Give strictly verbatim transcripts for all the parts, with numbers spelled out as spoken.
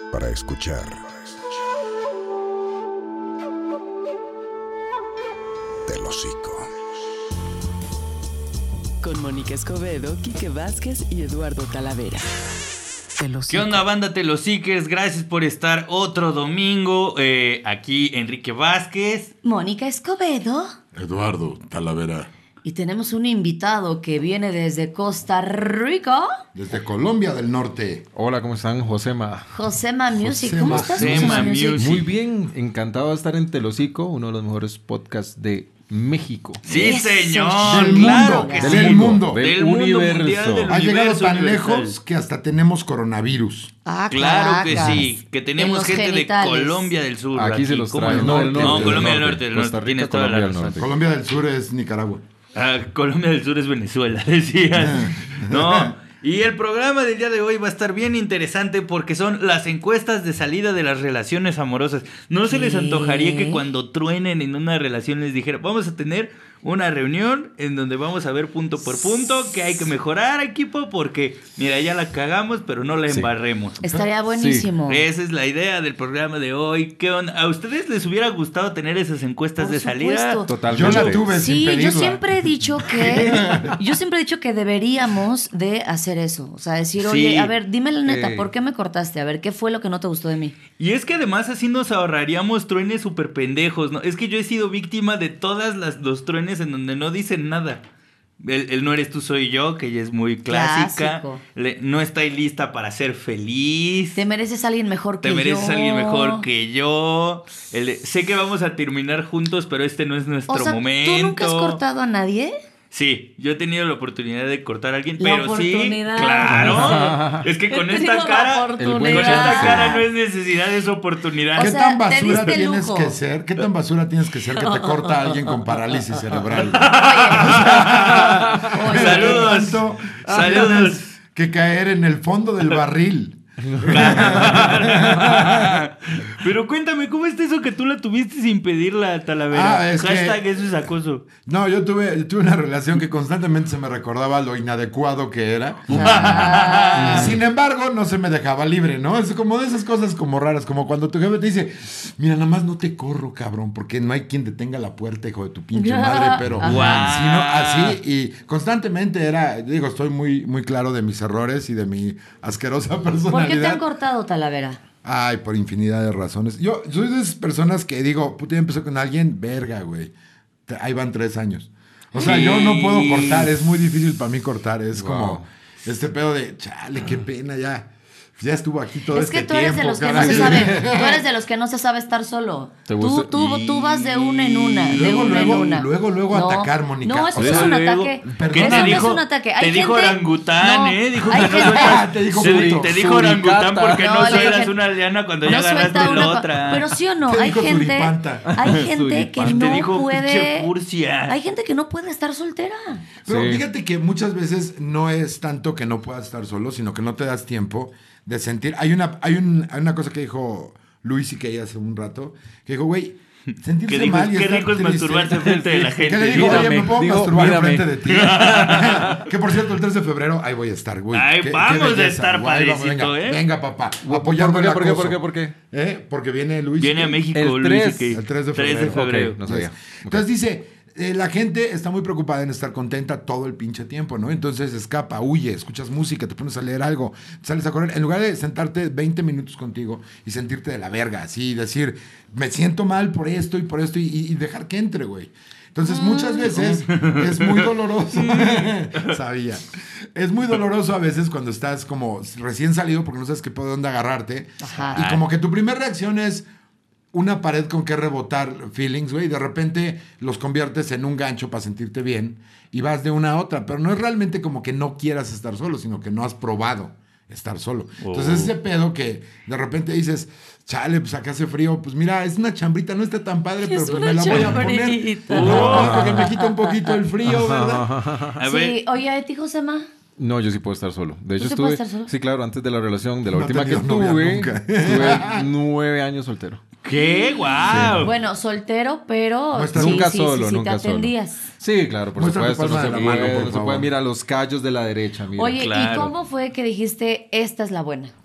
para escuchar. Del Hocico. Con Mónica Escobedo, Quique Vázquez y Eduardo Talavera. ¿Qué onda, banda Telosiques? Gracias por estar otro domingo. Eh, aquí Enrique Vázquez, Mónica Escobedo, Eduardo Talavera. Y tenemos un invitado que viene desde Costa Rica. Desde Colombia del Norte. Hola, ¿cómo están? Josema. Josema Music. Josema. ¿Cómo estás, Josema Josema Music? Music. Muy bien, encantado de estar en Telosico, uno de los mejores podcasts de México. Sí, Eso, señor. del Claro mundo, que del sí. mundo. del Del mundo universo. mundial, del Ha llegado universo tan universal. lejos que hasta tenemos coronavirus. Ah, Claro que caracas. sí, que En tenemos los gente genitales. de Colombia del Sur. Aquí se los ¿cómo traen. no? No, del norte, No, del Colombia del norte. Norte, del Costa norte. Rica, Tienes toda la Colombia del razón. Norte. Colombia del Sur es Nicaragua. Ah, Colombia del Sur es Venezuela, decían. No, y el programa del día de hoy va a estar bien interesante porque son las encuestas de salida de las relaciones amorosas. ¿No se les ¿Qué? antojaría que cuando truenen en una relación les dijera, vamos a tener una reunión en donde vamos a ver punto por punto que hay que mejorar, equipo, porque mira, ya la cagamos, pero no la Sí. embarremos? Estaría buenísimo. Esa es la idea del programa de hoy. ¿Qué onda? ¿A ustedes les hubiera gustado tener esas encuestas Por de salida? supuesto. Totalmente. Yo la tuve sin Sí, pedirla. yo siempre he dicho que yo siempre he dicho que deberíamos de hacer eso, o sea, decir, oye, Sí. a ver, dime la neta, Eh. ¿por qué me cortaste? A ver, ¿qué fue lo que no te gustó de mí? Y es que además así nos ahorraríamos truenes súper pendejos, ¿no? Es que yo he sido víctima de todas las los truenes en donde no dicen nada. El, el no eres tú, soy yo, que ya es muy clásica. Clásico. Le- no estoy lista para ser feliz. Te mereces a alguien mejor que Te yo. mereces a alguien mejor que yo. El de, sé que vamos a terminar juntos, pero este no es nuestro O sea, momento. ¿tú nunca has cortado a nadie? Sí, yo he tenido la oportunidad de cortar a alguien, La pero sí, oportunidad. claro. Es que con He esta tenido la cara, con oportunidad. esta cara no es necesidad, es oportunidad. O ¿Qué sea, tan te basura diste tienes lujo. que ser? ¿Qué tan basura tienes que ser que te corta a alguien con parálisis cerebral? Oye, Saludos. Tanto Saludos. tienes que caer en el fondo del barril. Pero cuéntame, ¿cómo está eso que tú la tuviste sin pedirla, Talavera? Ah, es que- Hashtag eso es acoso. No, yo tuve, yo tuve una relación que constantemente se me recordaba lo inadecuado que era. Ah. Sin embargo, no se me dejaba libre, ¿no? Es como de esas cosas como raras, como cuando tu jefe te dice, mira, nada más no te corro, cabrón, porque no hay quien te tenga la puerta, hijo de tu pinche madre, pero Ajá. si no, así, y constantemente era, digo, estoy muy, muy claro de mis errores y de mi asquerosa personalidad. ¿Por qué te han cortado, Talavera? Ay, por infinidad de razones. Yo soy de esas personas que digo, puta, ya empezó con alguien, verga, güey. Te- Ahí van tres años. O sea, yo no puedo cortar, es muy difícil para mí cortar. Es Wow. como este pedo de, chale, qué pena, ya. Ya estuvo aquí todo Es este que tú eres tiempo. de los que no caray. se sabe, tú eres de los que no se sabe estar solo. ¿Te Tú, gusta? tú, tú vas de una en una, de Luego, una luego, en una. luego, luego No, atacar, Mónica. No, eso O no es sea, un luego, ataque. ¿qué Perdón, te Eso no dijo? es un ataque. Te Hay dijo gente- orangután, no, ¿eh? Dijo hay que no gente- sueltas. Te dijo se- burrito. te dijo Suricata. orangután porque No, no, le sueltas dije- una liana cuando No ya agarraste suelta la una co- otra. Pero sí o no, Te hay dijo gente, suripanta. hay gente que Y te no dijo, puede, pinche furcia. hay gente que no puede estar soltera. Pero Sí. fíjate que muchas veces no es tanto que no puedas estar solo, sino que no te das tiempo de sentir. Hay una, hay un, hay una cosa que dijo Luis y que ella hace un rato, que dijo, güey, sentirse Que dijo, mal y qué estar rico es triste. masturbarse frente de la gente. Que le digo, Mírame, oye, me puedo digo, masturbar mírame. enfrente de ti. Que por cierto, el tres de febrero, ahí voy a estar, güey. Ay, Qué- vamos qué a belleza, estar, güey, vamos, padrecito, venga, ¿eh? Venga, papá, ¿Por apoyando qué, el por qué, acoso. por qué, por qué? ¿Eh? Porque viene Luis. Viene a México, El Luis. tres. que- El tres de tres de febrero. febrero. Ok, no sabía. Entonces dice, eh, la gente está muy preocupada en estar contenta todo el pinche tiempo, ¿no? Entonces escapa, huye, escuchas música, te pones a leer algo, sales a correr. En lugar de sentarte veinte minutos contigo y sentirte de la verga, así, decir, me siento mal por esto y por esto y, y dejar que entre, güey. Entonces muchas veces es muy doloroso. Sabía. Es muy doloroso a veces cuando estás como recién salido porque no sabes qué de dónde agarrarte. Ajá. Y como que tu primera reacción es una pared con que rebotar feelings, güey, y de repente los conviertes en un gancho para sentirte bien y vas de una a otra, pero no es realmente como que no quieras estar solo, sino que no has probado estar solo. Oh. Entonces ese pedo que de repente dices, chale, pues acá hace frío, pues mira, es una chambrita, no está tan padre, pero Es pues una me la voy a poner. chambrita. Oh, porque me quita un poquito el frío, ¿verdad? A Sí, ver, oye, ¿a ti, Josema? No, yo sí puedo estar solo. De hecho, sí estuve. puedes estar solo? Sí, claro, antes de la relación, de la No última he que tenido novia tuve, nunca. estuve nueve años soltero. ¿qué? ¡Guau! Bueno, soltero, pero Muestra- sí, Nunca sí, solo, sí, sí, nunca te solo. atendías. Sí, claro, por Muestra tu supuesto. No palma se, de la mano, puede, por no se favor. puede mirar los callos de la derecha, mira. Oye, claro. ¿y cómo fue que dijiste, esta es la buena?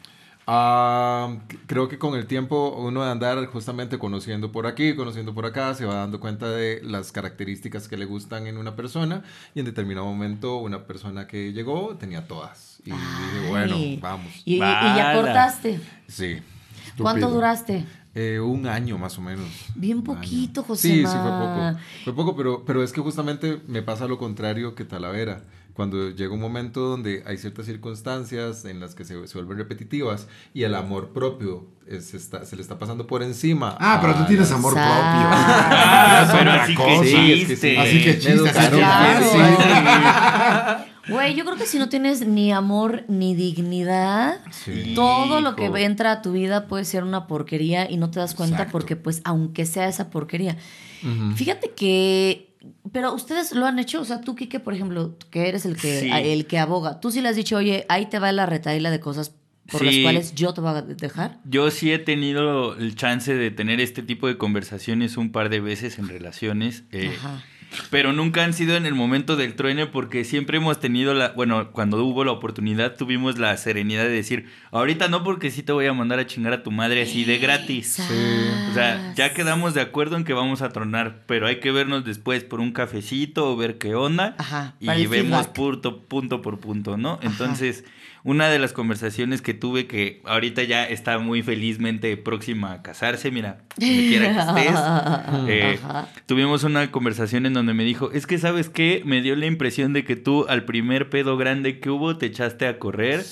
Ah, creo que con el tiempo uno de andar justamente conociendo por aquí, conociendo por acá, se va dando cuenta de las características que le gustan en una persona y en determinado momento una persona que llegó tenía todas. Y dije, bueno, Ay. vamos. Y, y- y Bala. ya cortaste. Sí. ¿Cuánto Estúpido. duraste? Eh, un año más o menos. Bien Un poquito, año. José. Sí, sí, fue poco. Fue poco, pero, pero es que justamente me pasa lo contrario que Talavera. Cuando llega un momento donde hay ciertas circunstancias en las que se, se vuelven repetitivas y el amor propio es- se, está- se le está pasando por encima. Ah, pero tú a tienes las- amor Sa- propio. Ah, Es pero otra así que cosa. Sí, es que chiste. sí. Así que Me chiste, educaron así que Claro. sí. Güey, yo creo que si no tienes ni amor ni dignidad, Sí. todo lo que Hijo. entra a tu vida puede ser una porquería y no te das cuenta Exacto. porque, pues, aunque sea esa porquería. Fíjate que... Pero ustedes lo han hecho, o sea, tú, Quique, por ejemplo, que eres el que, Sí. el que aboga, tú sí le has dicho, oye, ahí te va la retaíla de cosas por Sí. las cuales yo te voy a dejar. Yo sí he tenido el chance de tener este tipo de conversaciones un par de veces en relaciones. eh, Ajá. Pero nunca han sido en el momento del truene porque siempre hemos tenido la... Bueno, cuando hubo la oportunidad tuvimos la serenidad de decir, ahorita no porque sí te voy a mandar a chingar a tu madre así de gratis. Sas. O sea, ya quedamos de acuerdo en que vamos a tronar, pero hay que vernos después por un cafecito o ver qué onda. Ajá, Y para el vemos feedback. punto, punto por punto, ¿no? Entonces, una de las conversaciones que tuve que ahorita ya está muy felizmente próxima a casarse, mira, donde quiera que estés. eh, Ajá. tuvimos una conversación en donde me dijo, es que ¿sabes qué? Me dio la impresión de que tú al primer pedo grande que hubo te echaste a correr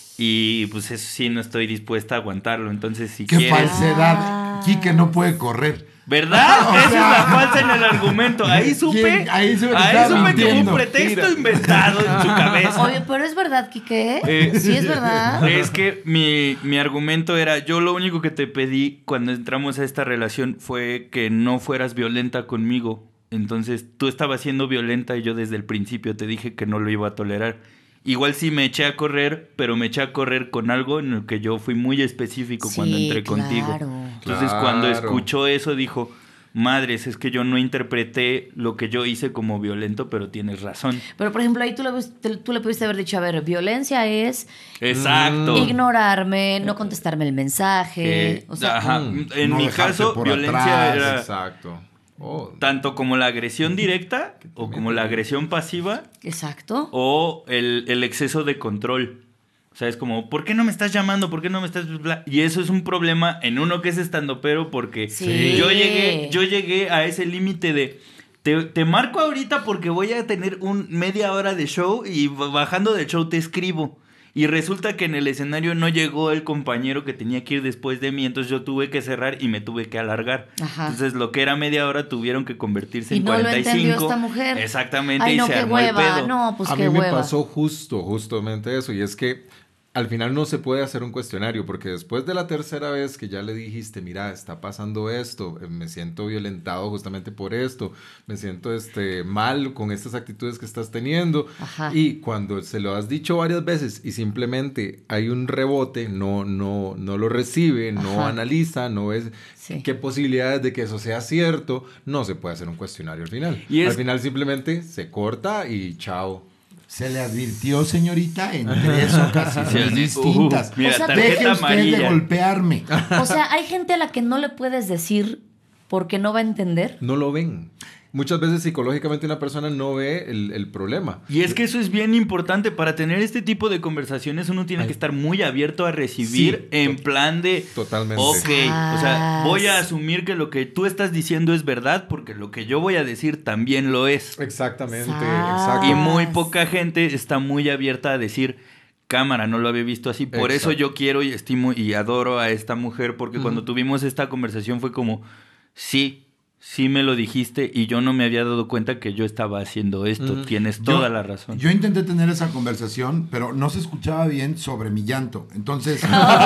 y pues eso sí no estoy dispuesta a aguantarlo, entonces si Qué quieres... falsedad. Quique no puede correr. ¿Verdad? O Esa sea, es la falsa en el argumento. Ahí supe, ¿quién? Ahí supe que ahí estaba supe que fue un mintiendo. pretexto Mira. inventado en su cabeza. Oye, pero es verdad, Quique. Eh, Sí, es verdad. Es que mi, mi argumento era, yo lo único que te pedí cuando entramos a esta relación fue que no fueras violenta conmigo. Entonces tú estabas siendo violenta y yo desde el principio te dije que no lo iba a tolerar. Igual sí me eché a correr, pero me eché a correr con algo en el que yo fui muy específico cuando Sí, entré contigo. claro. Entonces cuando Claro. escuchó eso dijo, madres, es que yo no interpreté lo que yo hice como violento, pero tienes razón. Pero, por ejemplo, ahí tú le, tú le pudiste haber dicho, a ver, violencia es Exacto. ignorarme, no contestarme el mensaje. Eh, o sea, ajá. mm, En no mi dejarte caso, por violencia atrás, era Exacto. Oh, tanto como la agresión directa o como la agresión pasiva exacto. o el, el exceso de control. O sea, es como, ¿por qué no me estás llamando? ¿Por qué no me estás...? bla? Y eso es un problema en uno que es estandopero porque Sí. yo llegué yo llegué a ese límite de... Te, te marco ahorita porque voy a tener un media hora de show y bajando del show te escribo. Y resulta que en el escenario no llegó el compañero que tenía que ir después de mí, entonces yo tuve que cerrar y me tuve que alargar. Ajá. Entonces lo que era media hora tuvieron que convertirse Y en no lo cuarenta y cinco. entendió esta mujer. Exactamente, Ay, y no, se qué armó el hueva. pedo. No, pues a qué mí me hueva. pasó justo, justamente eso, y es que al final no se puede hacer un cuestionario, porque después de la tercera vez que ya le dijiste, mira, está pasando esto, eh, me siento violentado justamente por esto, me siento este, mal con estas actitudes que estás teniendo, Ajá. y cuando se lo has dicho varias veces y simplemente hay un rebote, no, no, no lo recibe, no Ajá. analiza, no ves Sí. qué posibilidades de que eso sea cierto, no se puede hacer un cuestionario al final. Y es- Al final simplemente se corta y chao. Se le advirtió, señorita, en tres ocasiones Sí, sí. distintas. Uh, mira, O sea, tarjeta Deje usted amarilla. de golpearme. O sea, hay gente a la que no le puedes decir porque no va a entender. No lo ven. Muchas veces psicológicamente una persona no ve el, el problema. Y es que eso es bien importante. Para tener este tipo de conversaciones uno tiene Ay. que estar muy abierto a recibir Sí, en to- plan de... Totalmente. Ok, o sea, Sas. voy a asumir que lo que tú estás diciendo es verdad porque lo que yo voy a decir también lo es. Exactamente, Sas. exacto. Y muy poca gente está muy abierta a decir, cámara, no lo había visto así. Por eso Exacto. yo quiero y estimo y adoro a esta mujer porque cuando tuvimos esta conversación fue como, sí, sí me lo dijiste y yo no me había dado cuenta que yo estaba haciendo esto. Ujú. Tienes Yo- toda la razón. Yo intenté tener esa conversación, pero no se escuchaba bien sobre mi llanto. Entonces,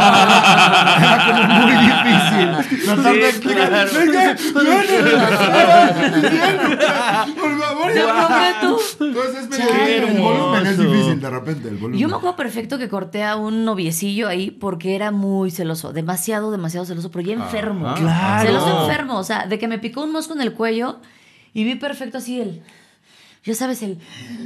era como muy difícil. Tratar de Sí, explicar. claro. "Venga, venga, por favor, Te ya". prometo. Entonces, es medio- Qué el volumen es hermoso. difícil de repente. El volumen. Yo me acuerdo perfecto que corté a un noviecillo ahí porque era muy celoso, demasiado, demasiado celoso, pero ya enfermo. Ajá. Claro. Celoso enfermo, o sea, de que me picó un mosco en el cuello y vi perfecto así el, ya sabes, el,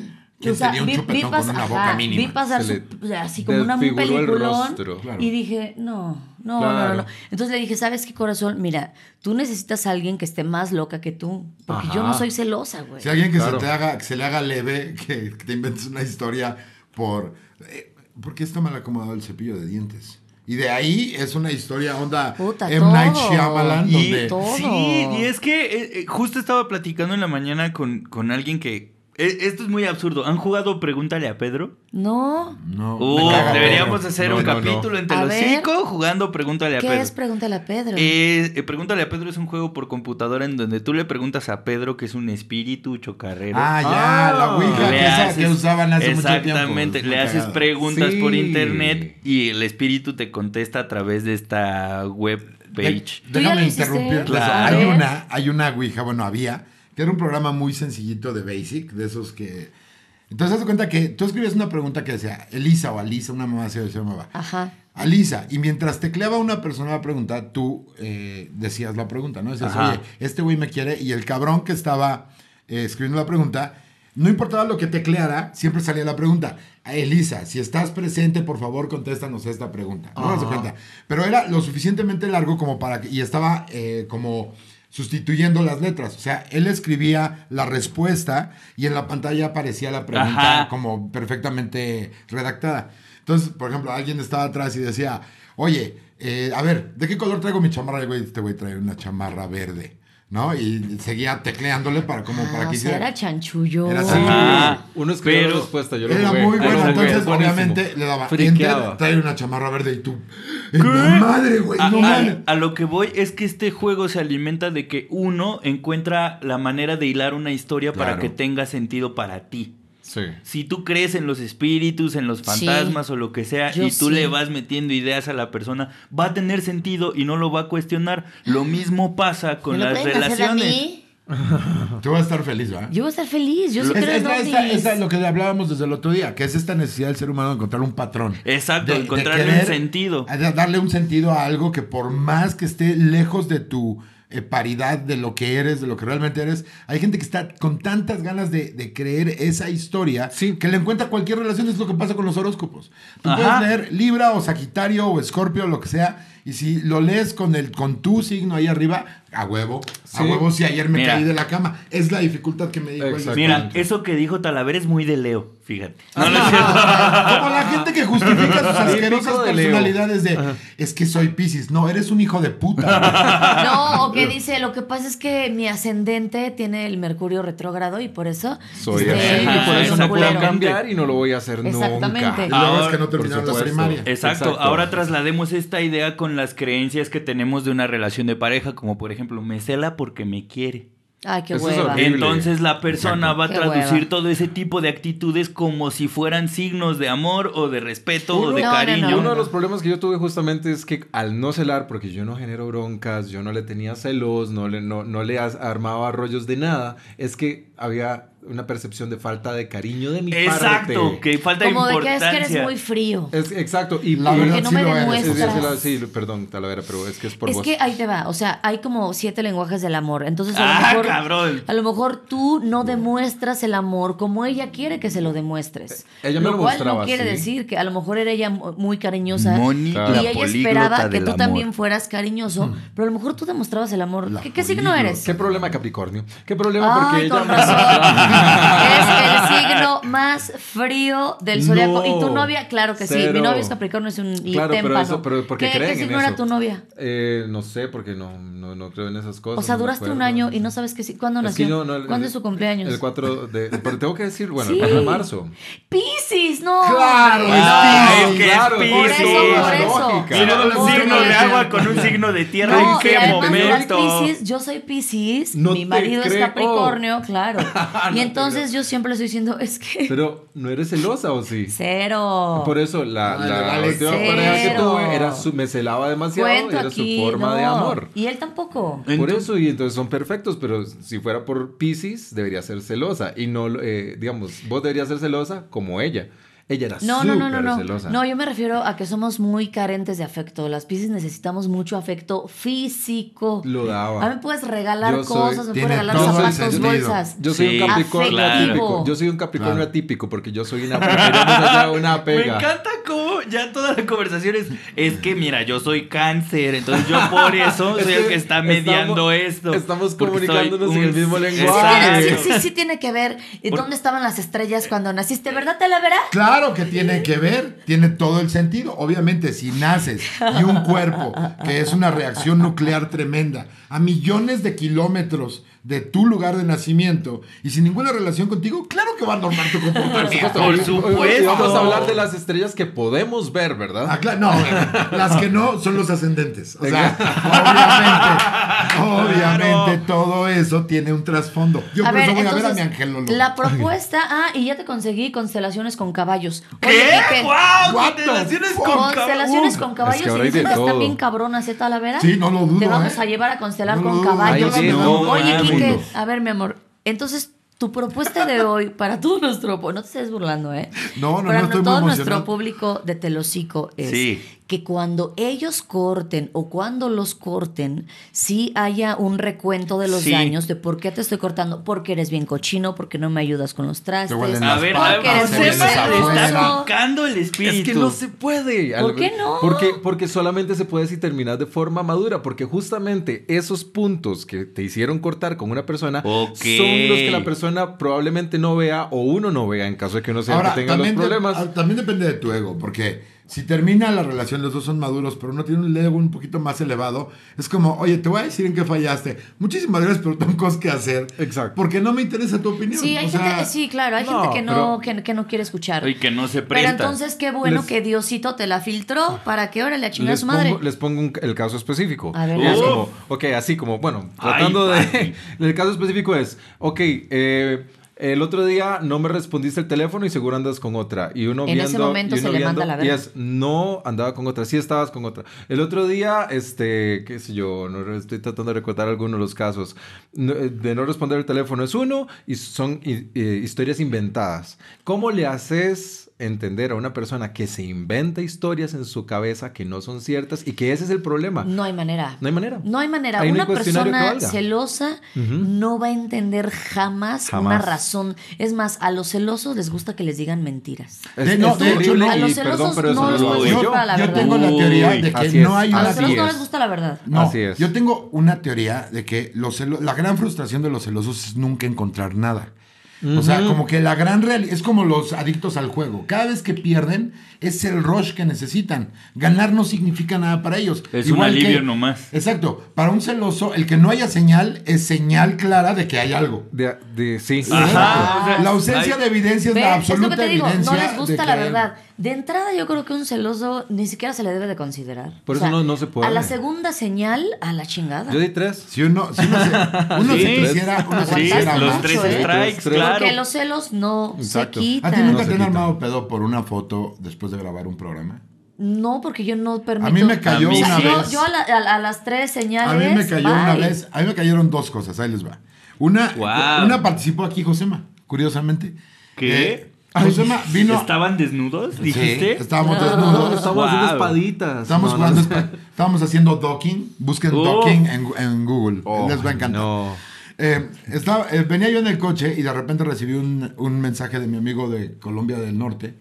¿Quién O sea, tenía un vi- chupetón vi con pas- una ajá, boca mínima? Vi pasar Se su- le así como una, un desfiguró el peliculón rostro. Claro. y dije, no, no, Claro. no, no, no. Entonces le dije, ¿sabes qué, corazón? Mira, tú necesitas a alguien que esté más loca que tú, porque yo no Ajá. soy celosa, güey. Si alguien que Claro. se te haga, que se le haga leve, que, que te inventes una historia por... Eh, ¿Por qué está mal acomodado el cepillo de dientes? Y de ahí es una historia onda Puta, M. Night todo. Shyamalan, Y, donde... todo. sí, y es que eh, eh, justo estaba platicando en la mañana con, con alguien que... eh, esto es muy absurdo. ¿Han jugado Pregúntale a Pedro? No. No, Uh, me caga deberíamos Pedro. hacer No, un no, no. capítulo en A ver. Telocico jugando Pregúntale a ¿Qué Pedro. es? Pregúntale a Pedro. Eh, eh, Pregúntale a Pedro es un juego por computadora en donde tú le preguntas a Pedro, que es un espíritu chocarrero. Ah, ya, Ah. la ouija Le que, esa haces- que usaban hace mucho tiempo. Exactamente, Es muy le haces cagado. preguntas Sí. por internet y el espíritu te contesta a través de esta web page. De- ¿Tú ya déjame lo hiciste? interrumpirte. Claro. Hay A ver. una, hay una ouija, bueno, había, que era un programa muy sencillito de Basic, de esos que... Entonces, haz de cuenta que tú escribías una pregunta que decía, Elisa o Alisa, una mamá se llamaba. Ajá. Alisa, y mientras tecleaba una persona la pregunta, tú eh, decías la pregunta, ¿no? Decías, Ajá. oye, este güey me quiere, y el cabrón que estaba eh, escribiendo la pregunta, no importaba lo que tecleara, siempre salía la pregunta. Elisa, si estás presente, por favor, contéstanos esta pregunta. ¿No? Haz de cuenta. Pero era lo suficientemente largo como para que, y estaba eh, como sustituyendo las letras. O sea, él escribía la respuesta y en la pantalla aparecía la pregunta Ajá. como perfectamente redactada. Entonces, por ejemplo, alguien estaba atrás y decía, oye, eh, a ver, ¿de qué color traigo mi chamarra? Y güey, este güey trae una chamarra verde, ¿no? Y seguía tecleándole para como Ah, para o que sea, hiciera... era chanchullo. Era Sí, chanchullo. Ajá. uno escribió Pero la respuesta, yo lo Era jugué. muy Ah, bueno, lo jugué, entonces es buenísimo. obviamente le daba Friqueaba. enter, trae una chamarra verde y tú, ¡eh, no madre, güey, A, no a- mames! a lo que voy es que este juego se alimenta de que uno encuentra la manera de hilar una historia para Claro. que tenga sentido para ti. Sí. Si tú crees en los espíritus, en los fantasmas Sí. o lo que sea, Yo y tú sí. le vas metiendo ideas a la persona, va a tener sentido y no lo va a cuestionar. Lo mismo pasa con ¿Me lo las pueden hacer a relaciones. mí? Tú vas a estar feliz, ¿verdad? Yo voy a estar feliz. Yo sí Es, creo es en la- esta- ovnis. esta- lo que hablábamos desde el otro día, que es esta necesidad del ser humano de encontrar un patrón. Exacto, De- de encontrarle querer- un sentido. de darle un sentido a algo que por más que esté lejos de tu eh, paridad, de lo que eres, de lo que realmente eres, hay gente que está con tantas ganas de, de creer esa historia Sí. que le encuentra cualquier relación. Es lo que pasa con los horóscopos. Tú Ajá. puedes leer Libra o Sagitario o Escorpio, lo que sea, y si lo lees con, el, con tu signo ahí arriba, a huevo, a Sí. huevo si ayer me Mira. caí de la cama. Es la dificultad que me dijo ella. Exacto. Mira, eso que dijo Talavera es muy de Leo, fíjate. No, no es Como la gente que justifica sus asquerosas Típico de Leo. personalidades de es que soy Piscis. No, eres un hijo de puta. No, o que dice, lo que pasa es que mi ascendente tiene el Mercurio retrógrado y por eso Soy este, así, y por Ajá, eso no puedo exactamente. cambiar y no lo voy a hacer Exactamente. nunca. Y luego es Ahora, que no por terminaron la supuesto. primaria. Exacto. Exacto. Ahora traslademos esta idea con las creencias que tenemos de una relación de pareja, como por ejemplo, me cela porque me quiere. Ay, qué Eso es hueva. horrible. Entonces la persona Exacto. va a Qué traducir hueva. todo ese tipo de actitudes como si fueran signos de amor o de respeto o de No, no, cariño. Y no. uno de los problemas que yo tuve justamente es que al no celar, porque yo no genero broncas, yo no le tenía celos, no le, no, no le as- armaba rollos de nada, es que había una percepción de falta de cariño de mi Exacto, parte. que falta Como de que importancia. es que eres muy frío. Es, exacto. Y La y- verdad que no sí me lo eres. es- demuestras. es- es- sí, perdón, Talavera, pero es que es por Es vos. que ahí te va, o sea, hay como siete lenguajes del amor. Entonces, a lo Ah, mejor. cabrón. A lo mejor tú no demuestras el amor como ella quiere que se lo demuestres. Ella me lo cual mostraba no quiere así. decir que a lo mejor era ella mu- muy cariñosa. Moni, Claro. la Y ella políglota esperaba que del tú amor. también fueras cariñoso, pero a lo mejor tú demostrabas el amor. La ¿Qué, qué signo políglota. eres? ¿Qué problema, Capricornio? ¿Qué problema? Porque Ay, ella con me razón. mostraba- Es el signo más frío del zodiaco. No, ¿Y tu novia? Claro que sí. cero. Mi novio es Capricornio, es un y Claro, pero témpano. eso, pero porque ¿Qué, creen ¿Qué en signo eso. era tu novia? Eh, no sé, porque no, no, no creo en esas cosas. O sea, no me duraste un acuerdo. año y no sabes qué si- cuándo Es nació. que yo no- el- ¿Cuándo es su cumpleaños? El cuatro de... Pero tengo que decir, bueno, Sí. el cuatro de marzo. Piscis, no. Claro, hombre, es no. Piscis, Ay, que es claro, Piscis. Por eso, tiene por eso. lógica. Mira, Por un signo de eso. agua con un signo de tierra. No, ¿En qué y además momento? las Piscis, yo soy Piscis, No mi te marido es creo. Capricornio, claro. No Y te entonces yo siempre le estoy diciendo, es que Pero, ¿no eres celosa o sí? cero. Por eso, la, Vale, la vale, última cero. pareja que tuve era su, me celaba demasiado y Cuento era aquí, su forma no. de amor. Y él tampoco. Por Entonces- eso, y entonces son perfectos, pero si fuera por Piscis, debería ser celosa. Y no, eh, digamos, vos deberías ser celosa como ella. Ella era No, súper no, no, no, no. celosa. No, yo me refiero a que somos muy carentes de afecto. Las Piscis necesitamos mucho afecto físico. Lo daba. A mí me puedes regalar Yo soy- cosas, me tiene puedes regalar todo el zapatos, sentido. bolsas. Yo soy Sí, un Capricornio afectivo. atípico. Yo soy un Capricornio Claro. atípico porque yo soy una pega. Más allá de una Me pega. encanta cómo ya toda la conversación es, es que mira, yo soy cáncer, entonces yo por eso Es soy que el que está mediando estamos- esto. estamos porque soy comunicándonos en el mismo Sí, lenguaje. tiene- Guay. sí, sí, sí tiene que ver. ¿Y Por- ¿Dónde estaban las estrellas cuando naciste? ¿Verdad, Talavera? Claro que tiene que ver, tiene todo el sentido. Obviamente, si naces y un cuerpo que es una reacción nuclear tremenda a millones de kilómetros de tu lugar de nacimiento y sin ninguna relación contigo, claro que va a normar tu comportamiento. Por Hoy- hoy- supuesto. hoy vamos a hablar de las estrellas que podemos ver, ¿verdad? Ah, claro, no, las que no son los ascendentes. O sea, obviamente, obviamente todo eso tiene un trasfondo. Yo A por eso ver, voy a ver a mi entonces, angelólogo. la propuesta, ah, y ya te conseguí constelaciones con caballos. ¿Qué? Quique, ¡Wow! What the Constelaciones fuck? con constelaciones caballos. con caballos Es que ahora y hay de dicen que están todo. bien cabronas, ¿eh, Talavera? Sí, no lo dudo, Te vamos ¿eh? a llevar a constelar No lo con dudo. caballos. Ay, sí, no Oye, mames. Quique, a ver, mi amor, entonces tu propuesta de hoy para todo nuestro... No te estés burlando, ¿eh? No, no, para no, estoy muy todo emocionado. nuestro público de Telocico es Sí. que cuando ellos corten o cuando los corten, sí haya un recuento de los Sí. daños de por qué te estoy cortando, porque eres bien cochino, porque no me ayudas con los trastes. huelen A las ver, patas, a porque ver, eres se muy les Josema le afuera. está picando el espíritu. Es que no se puede. ¿Por Al- qué no? Porque, porque solamente se puede si terminas de forma madura. Porque justamente esos puntos que te hicieron cortar con una persona Ok. son los que la persona probablemente no vea o uno no vea en caso de que uno sea el Ahora, que tenga los también, de- problemas. ah, también depende de tu ego, porque si termina la relación, los dos son maduros, pero uno tiene un ego un poquito más elevado, es como, oye, te voy a decir en qué fallaste. Muchísimas gracias, pero tengo cosas que hacer. Exacto. Porque no me interesa tu opinión. Sí, hay O sea, gente, sí, claro, hay no, gente que no, pero- que, que no quiere escuchar. Y que no se Pero presta. entonces qué bueno Les- que Diosito te la filtró para que ahora le chingue a Les su madre. pongo, les pongo un- el caso específico. A ver, Y es dale. como, ok, así como, bueno, Ay, tratando papi. de... El caso específico es, ok, eh, el otro día no me respondiste el teléfono y seguro andas con otra. Y uno En viendo... ese momento y uno se le manda viendo, la Y verga. es, no andaba con otra, sí estabas con otra. El otro día, este, qué sé yo, no re- estoy tratando de recordar algunos de los casos. No- eh, de no responder el teléfono es uno y son i- eh, historias inventadas. ¿Cómo le haces entender a una persona que se inventa historias en su cabeza que no son ciertas y que ese es el problema? No hay manera. No hay manera. No hay manera. Ahí no hay Una cuestionario que persona valga. celosa Ujú. no va a entender jamás, Jamás. una razón. Es más, a los celosos les gusta que les digan mentiras. Es, De- no, es de hecho, terrible no. A los y celosos perdón, pero eso no no les lo puedes hago decir yo. para la yo verdad. tengo la teoría de que Así no es. hay A una los celosos no es. les gusta la verdad. No, Así es. yo tengo una teoría de que los celo- la gran frustración de los celosos es nunca encontrar nada. O sea, como que la gran realidad es como los adictos al juego. Cada vez que pierden es el rush que necesitan. Ganar no significa nada para ellos. Es Igual un alivio que- nomás. Exacto. Para un celoso, el que no haya señal es señal clara de que hay algo. De, de- sí. Ajá, Exacto. o sea, la ausencia hay- de evidencia es Ve, la es lo absoluta que te digo, evidencia. no les de gusta la que- verdad. De entrada yo creo que un celoso ni siquiera se le debe de considerar. Por eso no- no se puede. A la segunda señal, a la chingada. Yo di tres. Si uno, si uno se, uno Sí. se quisiera, uno se Sí, quisiera los más. tres Mucho, ¿eh? strikes, Tres. claro. Porque los celos no Exacto. se ¿A quitan. ti nunca No se te han quita. armado pedo por una foto después de grabar un programa? No, porque yo no permito. A mí me cayó A mí una sí. yo, vez. yo a, la- a- a las tres señales. A mí me cayó bye. una vez, a mí me cayeron dos cosas, ahí les va. Una, Wow. una participó aquí Josema, curiosamente. ¿Qué? Eh, Josema vino. ¿Estaban desnudos? Sí, ¿Dijiste? estábamos No. desnudos. Estamos haciendo Wow. espaditas. Estábamos No, jugando, no. espa- estábamos haciendo docking. Busquen Oh. docking en, en Google. Oh, les va a encantar. no. Eh, estaba, eh, venía yo en el coche y de repente recibí un, un mensaje de mi amigo de Colombia del Norte.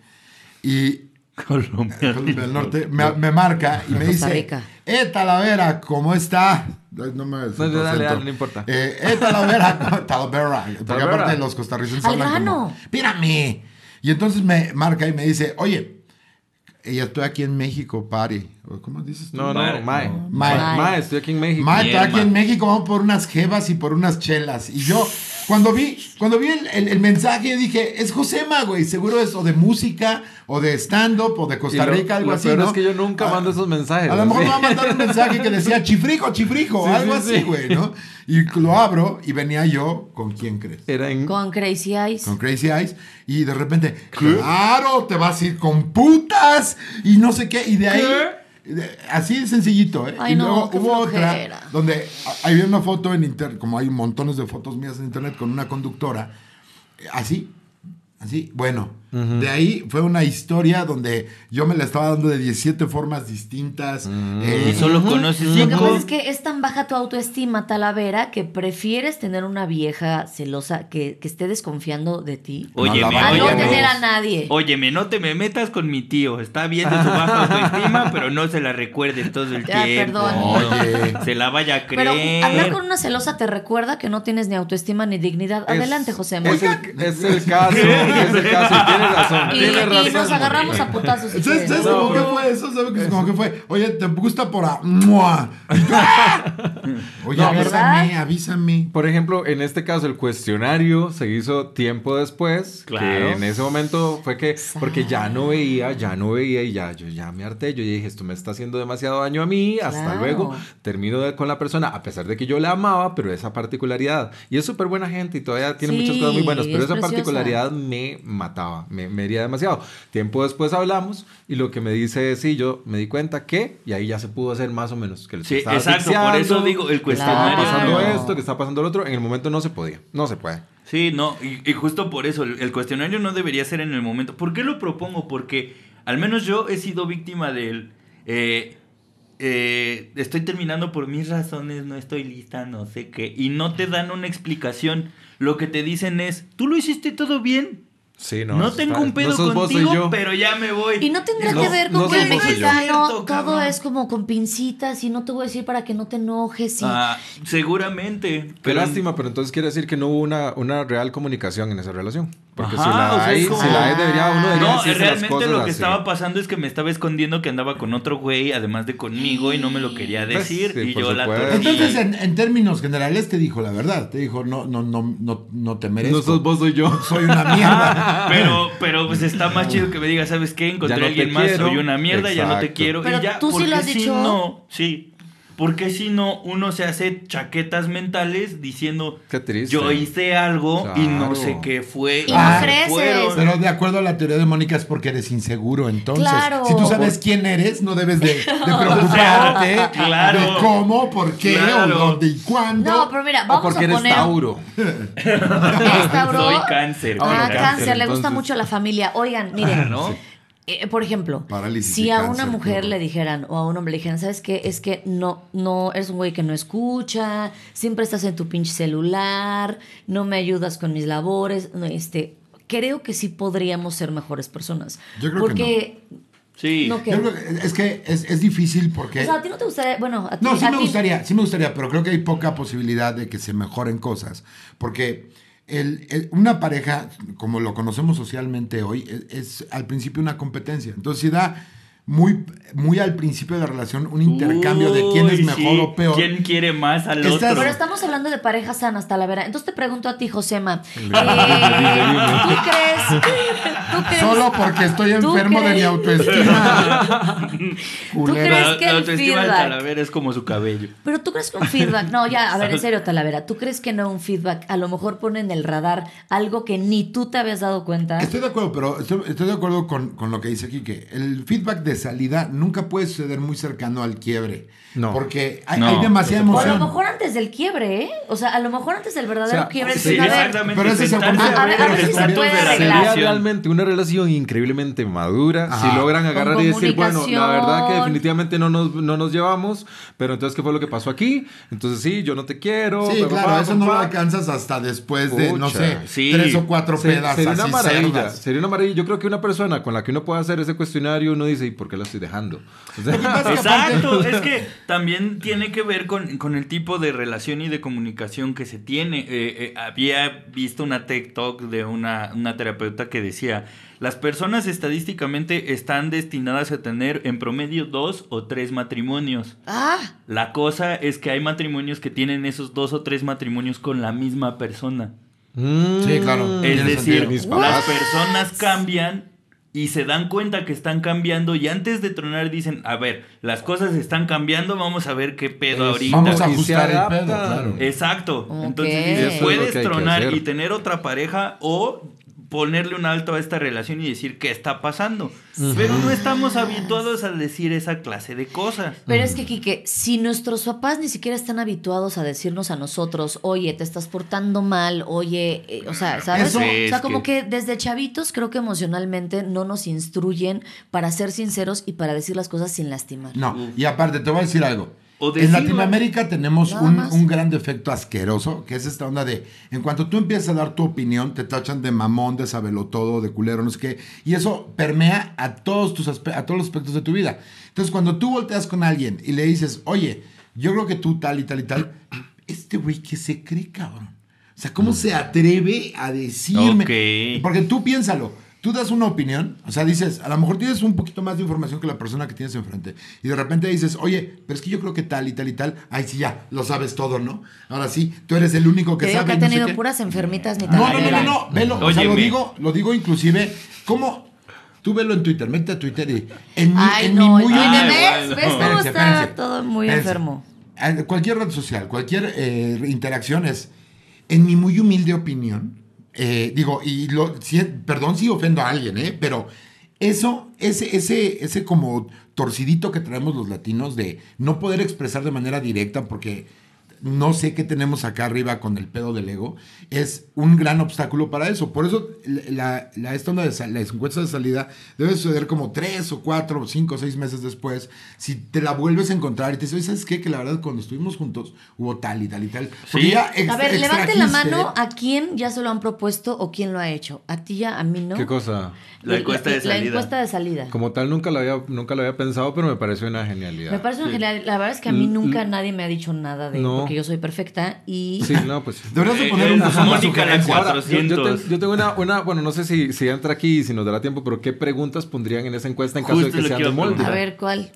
Y Colombia. Colombia del Norte me, me marca y me Costa dice: Rica. ¡Eh, Talavera! ¿Cómo está? No me No, dale, dale, dale, no importa. Eh, eh, Talavera, Talavera. Porque Talavera. aparte los costarricenses Al hablan grano. como, ¡Pírame! Y entonces me marca y me dice: Oye, ella estoy aquí en México, pari. O, ¿cómo dices tú? No, no, Mae. Mae. Mae. Mae, estoy aquí en México. Ma, estoy Mierda. aquí en México, vamos por unas jevas y por unas chelas. Y yo, cuando vi, cuando vi el, el- el mensaje, dije, es Josema, güey. Seguro es o de música, o de stand-up, o de Y Costa lo- Rica, algo lo así, peor ¿no? es que yo nunca Ah, mando esos mensajes. A lo mejor así. me va a mandar un mensaje que decía chifrijo, chifrijo, Sí, algo sí, así, sí. güey, ¿no? Y lo abro y venía yo, ¿con quién crees? Era en... Con Crazy Eyes. Con Crazy Eyes. Y de repente, claro, te vas a ir con putas y no sé qué. Y de ahí, de- así de sencillito, ¿eh? Ay, y no, luego qué hubo flojera. otra donde a- había una foto en internet, como hay montones de fotos mías en internet con una conductora, eh, así, así, bueno. Uh-huh. De ahí fue una historia donde yo me la estaba dando de diecisiete formas distintas. Uh-huh. Eh, y solo conoces Lo que cinco. pasa es que es tan baja tu autoestima, Talavera, que prefieres tener una vieja celosa que, que esté desconfiando de ti. Óyeme, No, la a no óyeme. tener a nadie. Óyeme, no te me metas con mi tío. Está bien de su baja autoestima, pero no se la recuerde todo el Ya, tiempo. perdón. Oye. Se la vaya a creer. Pero andar con una celosa te recuerda que no tienes ni autoestima ni dignidad. Adelante, José. Es el, es el caso, es el caso. Y tienes razón, Y, tienes razón. y nos agarramos a putazos. si ¿Sabes, quieres. ¿sabes No, cómo que pero- fue eso? ¿Sabes qué- cómo que fue? Oye, ¿te gusta por a... ¡Mua! Oye, No, avísame, ¿verdad? avísame. Por ejemplo, en este caso, el cuestionario se hizo tiempo después. Claro. Que en ese momento fue que, porque ya no veía, ya no veía y ya, yo ya me harté. Yo dije, esto me está haciendo demasiado daño a mí. Hasta Claro. luego. Termino de- con la persona, a pesar de que yo la amaba, pero esa particularidad. Y es súper buena gente y todavía tiene Sí, muchas cosas muy buenas, pero es esa preciosa. particularidad me mataba, me, me hería demasiado. Tiempo después hablamos y lo que me dice es, sí, yo me di cuenta que, y ahí ya se pudo hacer más o menos, que le Sí, estaba exacto, por asfixiando, eso digo, el que estaba cuestionario. pasando Claro. esto, que está pasando lo otro. En el momento no se podía, no se puede. Sí, no, y, y justo por eso, el, el cuestionario no debería ser en el momento. ¿Por qué lo propongo? Porque al menos yo he sido víctima del... Eh, eh, estoy terminando por mis razones, no estoy lista, no sé qué. Y no te dan una explicación. Lo que te dicen es, tú lo hiciste todo bien. Sí, No, eso tengo está- un pedo no sos vos, soy contigo, yo. pero ya me voy. Y no tendrá No, que ver no con que el somos yo. mexicano Cierto, todo cabrón. es como con pincitas y no te voy a decir para que no te enojes. Y... Ah, seguramente. Qué pero- lástima, pero entonces quiere decir que no hubo una, una real comunicación en esa relación. Porque Ajá, si la o sea, hay, es como- si la hay, debería, uno debería No, decirse las realmente cosas lo que así. estaba pasando es que me estaba escondiendo que andaba con otro güey, además de conmigo, y no me lo quería Pues, decir. sí, y por yo la supuesto. torcí. Entonces, en, en términos generales, te dijo la verdad. Te dijo, no, no, no, no, no te merezco. No sos vos, soy yo. Soy una mierda. Pero, pero pues está más chido que me diga, ¿sabes qué? Encontré Ya no a alguien te más, quiero. soy una mierda, ya no te Exacto. quiero. Pero y ya, tú sí lo porque has si dicho. no, sí. Porque si no, uno se hace chaquetas mentales diciendo, Qué triste. yo hice algo y no Claro. sé qué fue. Y no Ah, creces. fueron. Pero de acuerdo a la teoría de Mónica es porque eres inseguro. Entonces, Claro. si tú sabes quién eres, no debes de, de preocuparte Claro. de cómo, por qué, Claro. o dónde y cuándo. No, pero mira, O vamos porque a eres poner... Tauro. ¿Es Tauro? Soy cáncer. Ah, Soy cáncer, cáncer, le gusta entonces. mucho la familia. Oigan, miren, ¿no? eh, por ejemplo, Parálisis si y a cáncer, una mujer qué le horror. dijeran o a un hombre le dijeran, ¿sabes qué? Es que no, no, eres un güey que no escucha, siempre estás en tu pinche celular, no me ayudas con mis labores, no, este, creo que sí podríamos ser mejores personas. Yo creo que porque Sí. no que, Yo creo que es que es, es difícil porque... o sea, a ti no te gustaría, bueno, a ti, No, sí a me ti- gustaría, sí me gustaría, pero creo que hay poca posibilidad de que se mejoren cosas. Porque el- el- una pareja, como lo conocemos socialmente hoy, es, es al principio una competencia. Entonces, si da muy, muy al principio de la relación un intercambio de quién es Uy, mejor sí. o peor. ¿Quién quiere más al Estás- otro? Pero estamos hablando de parejas sanas, Talavera. Entonces te pregunto a ti, Josema. eh, ¿Tú crees? ¿Tú crees? Solo porque estoy ¿Tú enfermo de mi crees? autoestima. ¿Tú Culera. crees La, que la el autoestima de feedback- Talavera es como su cabello. Pero tú crees que un feedback, no, ya, a ver, en serio, Talavera, ¿tú crees que no un feedback a lo mejor pone en el radar algo que ni tú te habías dado cuenta? Estoy de acuerdo, pero estoy, estoy de acuerdo con, con lo que dice Quique. El feedback de salida nunca puede suceder muy cercano al quiebre. No. Porque hay, No, hay demasiada O a emoción. lo mejor antes del quiebre, ¿eh? O sea, a lo mejor antes del verdadero O sea, quiebre. Sí, decir, a ver, exactamente. pero ese es el sentarse punto. a A ver, ver a ver los si se puntos puede de la arreglar. Sería relación. realmente una relación increíblemente madura Ajá. si logran agarrar Con y decir, bueno, la verdad que comunicación. definitivamente no nos, no nos llevamos, pero entonces, ¿qué fue lo que pasó aquí? Entonces, sí, yo no te quiero. Sí, pa, pa, claro, pa, eso pa, no lo pa. alcanzas hasta después de, no Pucha, sé, sí. tres o cuatro Se- pedas sería una así maravilla, cerdas. sería una maravilla. Yo creo que una persona con la que uno pueda hacer ese cuestionario, uno dice, ¿y por qué la estoy dejando? O sea, Exacto, es que también tiene que ver con, con el tipo de relación y de comunicación que se tiene. Eh, eh, había visto una TikTok de una, una terapeuta que decía, las personas estadísticamente están destinadas a tener en promedio dos o tres matrimonios. Ah, La cosa es que hay matrimonios que tienen esos dos o tres matrimonios con la misma persona. Sí, claro. Es Tiene decir, sentido. mis las papás. personas cambian y se dan cuenta que están cambiando y antes de tronar dicen, a ver, las cosas están cambiando, vamos a ver qué pedo Es- ahorita. Vamos a Y se ajustar el adaptan. pedo, claro. Exacto. Ok. Entonces Eso dices, es lo puedes que hay que tronar hacer. y tener otra pareja o ponerle un alto a esta relación y decir qué está pasando. Pero no estamos habituados a decir esa clase de cosas. Pero es que, Quique, si nuestros papás ni siquiera están habituados a decirnos a nosotros, oye, te estás portando mal, oye, eh, o sea, ¿sabes? Eso- o sea, Es como que- que desde chavitos creo que emocionalmente no nos instruyen para ser sinceros y para decir las cosas sin lastimar. No, y aparte te voy a decir algo. O En decirlo. Latinoamérica tenemos Nada un, más. un gran defecto asqueroso, que es esta onda de, en cuanto tú empiezas a dar tu opinión, te tachan de mamón, de sabelotodo, de culero, no sé qué, y eso permea a todos, tus aspe- a todos los aspectos de tu vida. Entonces, cuando tú volteas con alguien y le dices, oye, yo creo que tú tal y tal y tal, este güey que se cree, cabrón. O sea, ¿cómo se atreve a decirme? Ok. Porque tú piénsalo. Tú das una opinión, o sea, dices, a lo mejor tienes un poquito más de información que la persona que tienes enfrente. Y de repente dices, oye, pero es que yo creo que tal y tal y tal. Ay, sí, ya, lo sabes todo, ¿no? Ahora sí, tú eres el único que Te digo sabe. que ha y no sé tenido qué. puras enfermitas ni No, no, no, no, taladeras. no, velo. O sea, lo Óyeme. digo, lo digo inclusive, ¿cómo? Tú velo en Twitter, métete a Twitter y en mi, Ay, en no, mi muy oye, Ay, ¿ves? bueno. ¿Ves cómo Espérense, está espérense. todo muy Espérense. enfermo? A cualquier red social, cualquier eh, interacción es, en mi muy humilde opinión, eh, digo, y lo, si- perdón si ofendo a alguien, ¿eh? Pero eso, ese, ese, ese como torcidito que traemos los latinos de no poder expresar de manera directa porque no sé qué tenemos acá arriba con el pedo del ego, es un gran obstáculo para eso. Por eso la, la, esta onda de sal- las encuestas de salida debe suceder como tres o cuatro o cinco o seis meses después. Si te la vuelves a encontrar y te dices, ¿sabes qué? Que la verdad cuando estuvimos juntos hubo tal y tal y tal. Porque Sí. ya ex- A ver, levante la extrajiste- mano a quién ya se lo han propuesto o quién lo ha hecho. A ti ya, a mí no. ¿Qué cosa? La encuesta de La salida. encuesta de salida. Como tal, nunca lo había, nunca lo había pensado, pero me pareció una genialidad. Me parece una genial. La verdad es que a mí L- nunca l- nadie me ha dicho nada de No. porque yo soy perfecta y Sí, no, pues. Deberías de Eh, poner eh, un Ajá, una Mónica la sugerencia. cuatro. Ahora, yo, yo cuatrocientos. te- yo tengo una, una, bueno, no sé si, si entra aquí y si nos dará tiempo, pero ¿qué preguntas pondrían en esa encuesta en caso Justo de que lo sean que de iba a molde? preguntar. a ver cuál.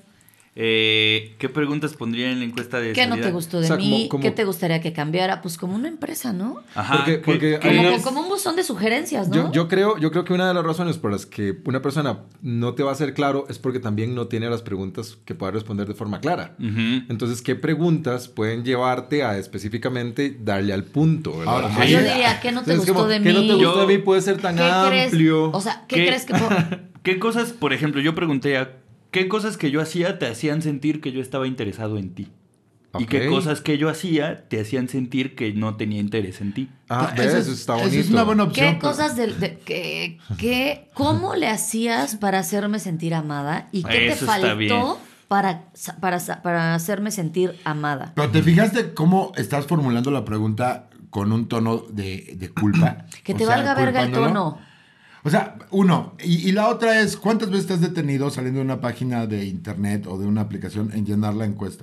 Eh, ¿Qué preguntas pondría en la encuesta de ¿Qué no salida? te gustó de O sea, mí? como- como- ¿Qué te gustaría que cambiara? Pues como una empresa, ¿no? Ajá, Porque- ¿qué- porque qué hay Como, una- es? como un buzón de sugerencias, ¿no? Yo, yo creo, yo creo que una de las razones por las que una persona no te va a hacer claro es porque también no tiene las preguntas que pueda responder de forma clara. Ujú. Entonces, ¿qué preguntas pueden llevarte a específicamente darle al punto? ¿verdad? Ahora, Como- ahí- Yo diría, ¿qué no te Entonces, gustó como, de ¿qué mí? no te Yo- gustó de mí? Puede ser tan ¿Qué amplio. crees? O sea, ¿qué, ¿Qué- crees que puedo- ¿Qué cosas, por ejemplo, yo pregunté a qué cosas que yo hacía te hacían sentir que yo estaba interesado en ti? Y qué Ok. cosas que yo hacía te hacían sentir que no tenía interés en ti. Ah, ves, Esa eso está esa bonito. es una buena opción. ¿Qué pero- cosas del de, que, que- cómo le hacías para hacerme sentir amada y qué Eso te está bien. faltó para, para, para hacerme sentir amada? Pero te fijaste cómo estás formulando la pregunta con un tono de, de culpa. Que O te sea, valga verga el culpándolo. tono. O sea, uno. Y, y la otra es, ¿cuántas veces te has detenido saliendo de una página de internet o de una aplicación en llenar la encuesta?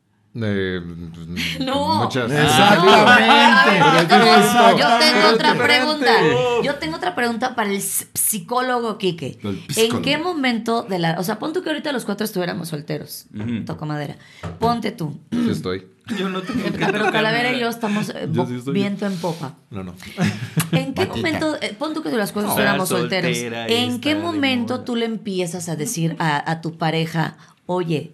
Eh, No. muchas. Exactamente. No, yo tengo, Exactamente. yo tengo otra Diferente. pregunta. Yo tengo otra pregunta para el s- psicólogo Quique. El ¿En psicólogo. qué momento de la... O sea, pon tú que ahorita los cuatro estuviéramos solteros. Ujú. Toco madera. Ponte tú. Sí estoy. Yo no tengo que Pero tocar Calavera y nada. yo estamos eh, Yo bo- sí estoy- viento en popa. No, no. ¿En qué Patita. momento, eh, pon tú que las cosas No, estuviéramos está solteros, soltera y ¿en está qué de momento moda. tú le empiezas a decir a, a tu pareja, oye,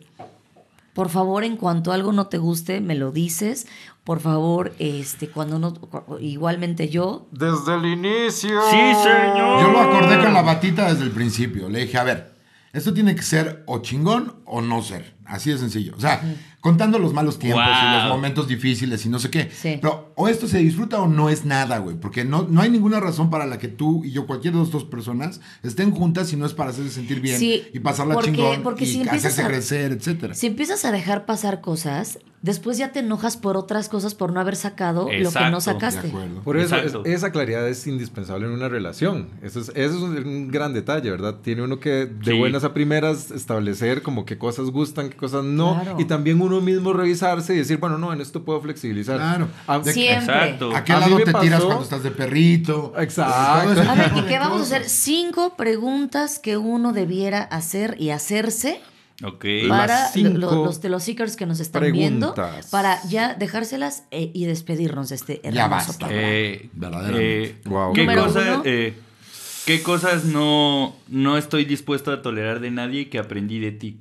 por favor, en cuanto algo no te guste, me lo dices, por favor, este, cuando no, cu- igualmente yo, Desde el inicio. Sí, señor. Yo lo acordé con la batita desde el principio. Le dije, a ver, esto tiene que ser o chingón o no ser. Así de sencillo. O sea, contando los malos tiempos y Wow. los momentos difíciles y no sé qué. Sí. Pero o esto se disfruta o no es nada, güey. Porque no, no hay ninguna razón para la que tú y yo, cualquiera de las dos personas, estén juntas si no es para hacerse sentir bien Sí, y pasarla porque- chingón porque y si empiezas hacerse a- crecer, etcétera. si empiezas a dejar pasar cosas, después ya te enojas por otras cosas por no haber sacado lo que no Exacto. De sacaste. acuerdo. Por eso, Exacto. es- esa claridad es indispensable en una relación. Eso es, eso es un, un gran detalle, ¿verdad? Tiene uno que de Sí. buenas a primeras establecer como qué cosas gustan, qué cosas no. Claro. Y también uno mismo revisarse y decir, bueno, no, en esto puedo flexibilizar. Claro. A- De- Siempre. Exacto. ¿A qué A mí lado me te tiras pasó- cuando estás de perrito? Exacto. Todo ese A ver, tipo ¿y de qué vamos a cosas. hacer? Cinco preguntas que uno debiera hacer y hacerse Ok. Las para cinco lo- los de los seekers que nos están viendo, preguntas. para ya dejárselas eh, y despedirnos de este hermoso Ya basta. programa. Eh, Verdaderamente. eh, Guau. ¿qué, Número cosas, uno. eh, ¿Qué cosas no, no estoy dispuesto a tolerar de nadie que aprendí de ti?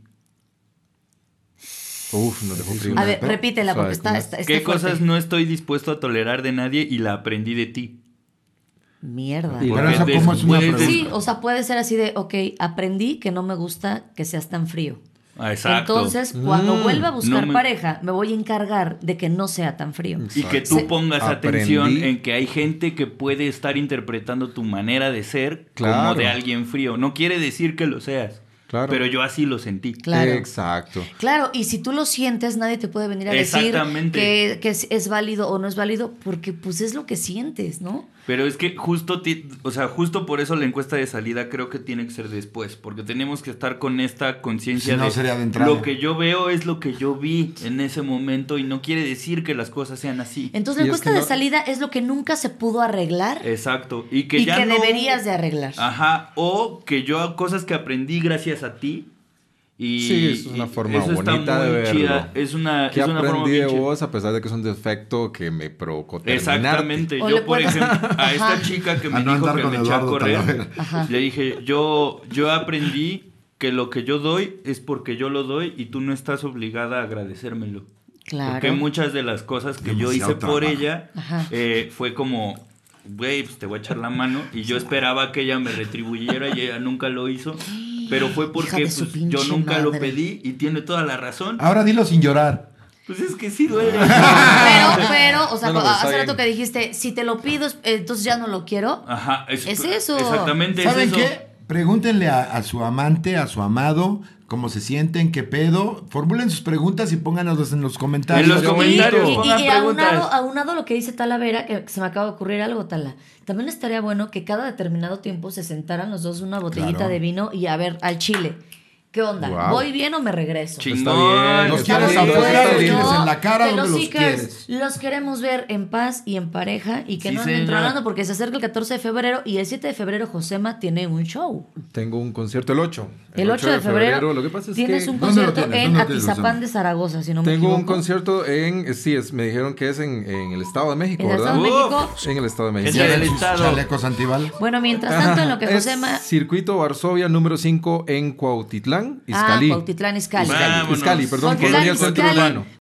Uf, nos dejó frío. A ver, pero- repítela porque Suave, está, ¿cómo? está, está ¿Qué fuerte. cosas no estoy dispuesto a tolerar de nadie y la aprendí de ti? mierda. Y Pero Porque eso, ¿cómo es una después de- pregunta? Sí, o sea, puede ser así de, ok, aprendí que no me gusta que seas tan frío. Ah, exacto. Entonces, cuando Mm, vuelva a buscar no me- pareja, me voy a encargar de que no sea tan frío. Y que tú Se- pongas Aprendí. atención en que hay gente que puede estar interpretando tu manera de ser como Claro. de alguien frío. No quiere decir que lo seas, Claro. pero yo así lo sentí. Claro. Exacto. Claro, y si tú lo sientes, nadie te puede venir a decir Exactamente. que, que es, es válido o no es válido, porque pues es lo que sientes, ¿no? Pero es que justo, ti- o sea, justo por eso la encuesta de salida creo que tiene que ser después, porque tenemos que estar con esta conciencia Si no, de sería de entrada. lo que yo veo es lo que yo vi en ese momento y no quiere decir que las cosas sean así. Entonces la Y es encuesta que de no- salida es lo que nunca se pudo arreglar Exacto. Y que y ya que no- deberías de arreglar. Ajá. O que yo cosas que aprendí gracias a ti. Y, Sí, es una y forma eso está bonita de muy verlo. chida. Es una, ¿Qué es una forma aprendí bien de chida. vos a pesar de que es un defecto que me provocó terminarte? Exactamente. O Yo, le por puedes- ejemplo, a esta Ajá. chica que me A no dijo andar que con me echó a Eduardo correr, Talavera. Ajá. le dije, yo, yo aprendí que lo que yo doy es porque yo lo doy y tú no estás obligada a agradecérmelo. Claro. Porque muchas de las cosas que yo Demasiado hice por trabajo. ella Ajá. eh, fue como, güey, pues te voy a echar la mano. Y yo esperaba que ella me retribuyera y ella nunca lo hizo. Pero fue Hija porque de su pues, yo pinche nunca lo madre. pedí y tiene toda la razón. Ahora dilo sin llorar. Pues es que sí duele. Pero, pero, o sea, No, no, pero hace está rato bien. que dijiste, si te lo pido, es- entonces ya no lo quiero. Ajá, es, Es eso. Exactamente, es ¿Saben eso. qué? Pregúntenle a, a su amante, a su amado, cómo se sienten, qué pedo. Formulen sus preguntas y pónganoslas en los comentarios. En los Estaría comentarios, Y, y- pongan y aunado, preguntas. aunado lo que dice Talavera, que se me acaba de ocurrir algo, Tala. También estaría bueno que cada determinado tiempo se sentaran los dos una botellita Claro. de vino y a ver, al chile. ¿Qué onda? Guau. ¿Voy bien o me regreso? Chingón. Está bien, ¿Los está quieres bien, afuera? está ¿Los bien. quieres en la cara? de ¿Dónde los hocicas, quieres? los queremos ver en paz y en pareja y que Sí, no anden señor. tronando porque se acerca el catorce de febrero y el siete de febrero Josema tiene un show. Tengo un concierto el ocho. El ocho de febrero, Lo que pasa es tienes que un ¿Dónde lo concierto tienes? en ¿Dónde lo tienes, Atizapán Rosana? de Zaragoza, si no me tengo equivoco. un concierto en... eh, Sí, es, me dijeron que es en, en el Estado de México, En el ¿verdad? Estado de Uf. México. En el Estado de Es México. el Lleven sus estado. chalecos antibalas. Bueno, mientras tanto, en lo que Es Josema... Circuito Varsovia número cinco en Cuautitlán, Izcalí. Ah, Cuautitlán, Izcalli. Vámonos. Izcalli, perdón, Cuautitlán, Colonia Centro Izcalli. Urbano.